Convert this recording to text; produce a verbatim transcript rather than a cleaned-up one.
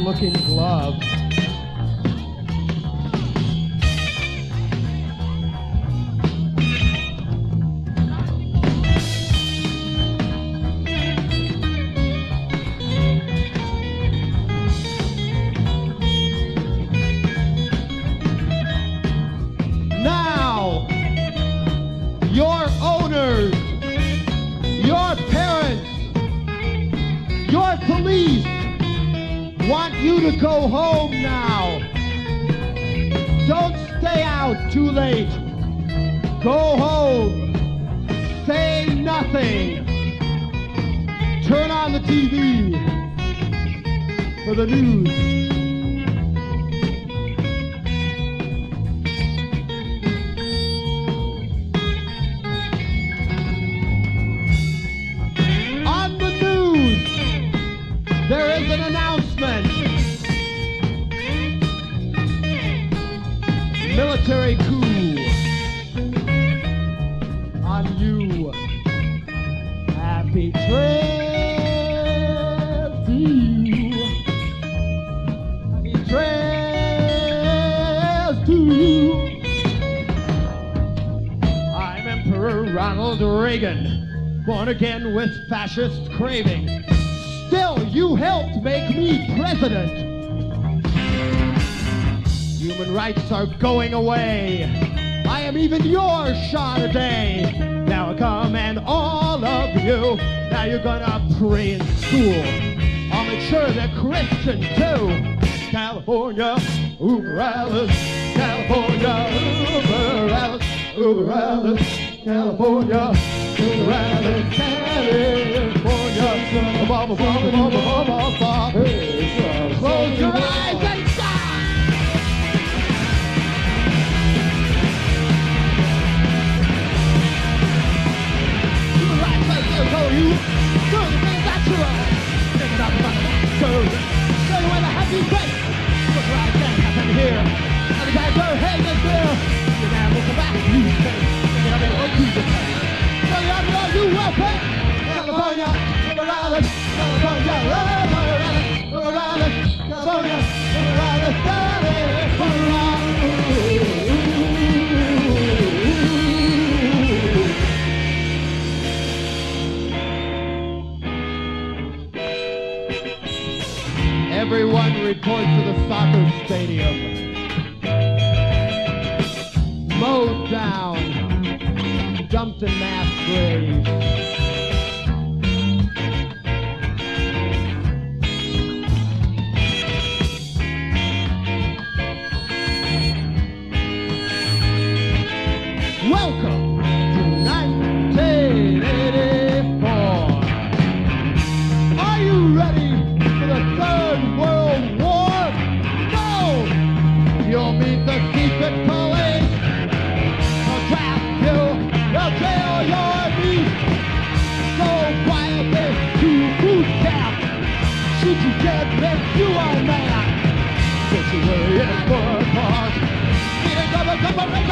looking gloves. Now, your owners, your parents, your police want you to go home now. Don't stay out too late. Go home. Say nothing. Turn on the T V for the news. There is an announcement. Military coup on you. Happy trails to you. Happy trails to you. I'm Emperor Ronald Reagan, born again with fascist craving. Still, you helped make me president. Human rights are going away. I am even your shot a day. Now come and all of you. Now you're gonna pray in school. I'll make sure they're Christian too. California, Uber Alice. California, Uber Alice. Uber Alice. California, Uber Alice. California. Close your eyes and die! Human rights, let's go, you. Do the things that you are. Think about the bastard. Show you where the happy place. Look right there, happen here. And the guys go, hey, let's go. Your man will come back, you say. Thinking of it, oh, you just say. So you have to know you will pay. California. California, California, California, California, everyone report to the soccer stadium. Mowed down, dumped in mass graves. Welcome to nineteen eighty-four. Are you ready for the Third World War? No! You'll meet the secret police. They'll trap you. They'll jail your meat. Go quietly to boot camp. Shoot you dead, make you a man. Put you in for a cause. Need a double, double,